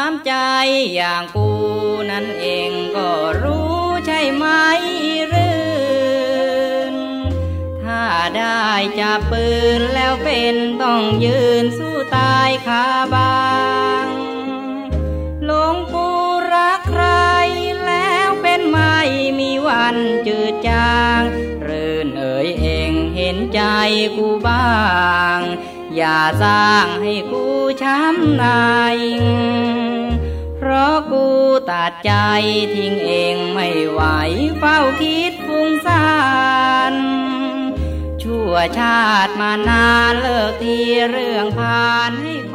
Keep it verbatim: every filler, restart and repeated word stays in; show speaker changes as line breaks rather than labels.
ามใจอย่างกูนั้นเองก็รู้ใช่ไหมรื่นถ้าได้จับปืนแล้วเป็นต้องยืนสู้ตายคาบางหลวงปู่รักใครแล้วเป็นไม่มีวันจืดจางรื่นเอ๋ยเองเห็นใจกูบ้างอย่าสร้างให้กูช้ำในเพราะกูตัดใจทิ้งเองไม่ไหวเฝ้าคิดฟุ้งซ่านชั่วชาติมานานเลิกทีเรื่องผ่านให้